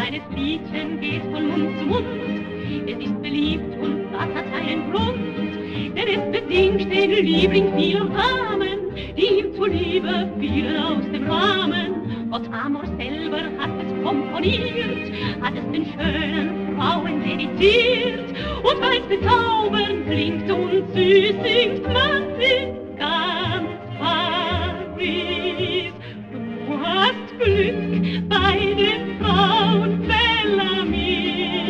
kleines Liedchen geht von Mund zu Mund. Es ist beliebt und das hat seinen Grund, denn es besingt den Liebling vieler Damen, die ihm zuliebe fielen aus dem Rahmen. Gott Amor selber hat es komponiert, hat es den schönen Frauen dediziert, und weil's bezaubern klingt und süß singt, man in ganz Paris. Du hast Glück bei den Frauen, Bellamy,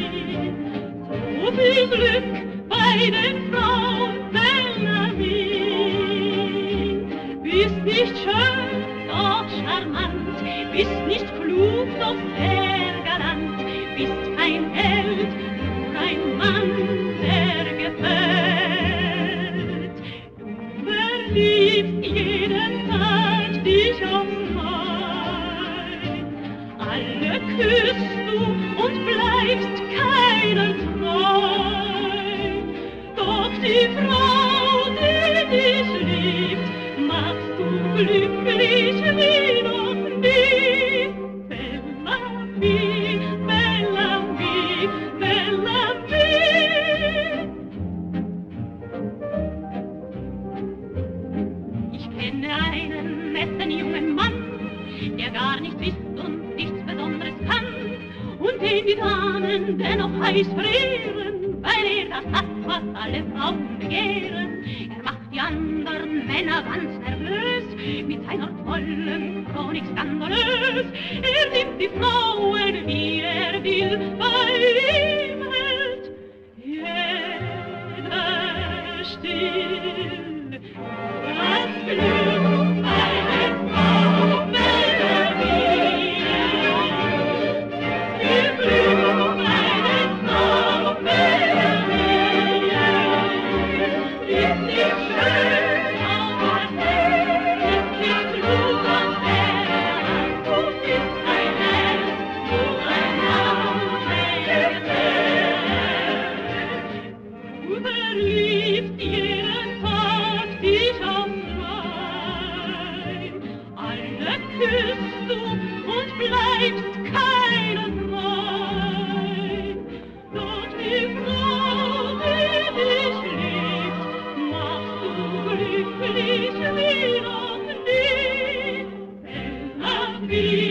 so viel Glück bei den Frauen, Bellamy. Bist nicht schön, doch charmant, bist nicht klug, doch sehr galant, bist kein Held, nur ein Mann, der gefällt. Du verliebst jeden Tag dich aufs Neue, alle küsst du und bleibst keiner treu. Doch die Frau, die dich liebt, machst du glücklich wie noch nie. Bellamy, Bellamy, Bellamy. Ich kenne einen netten jungen Mann, der gar nichts ist und nichts Besonderes kann, und den die Damen dennoch heiß verehren, weil er das hat, was alle Frauen begehren. Er macht die anderen Männer ganz nervös mit seiner tollen Chronik skandalös. Er nimmt die Frauen, wie er will, bei ihm hält jeder still. Das Glück bei den Frauen, Bellamy, das Glück bei den Frauen, Bellamy, ist nicht schön, aber ist nicht klug und fair. Du bist ein Held, nur ein Mann, der gefällt. Du verliebst jeden Tag dich aufs Neue, alle küsst du und bleibst keiner treu. Doch die Frau, die dich liebt, machst du glücklich wie noch nie. Bellamy.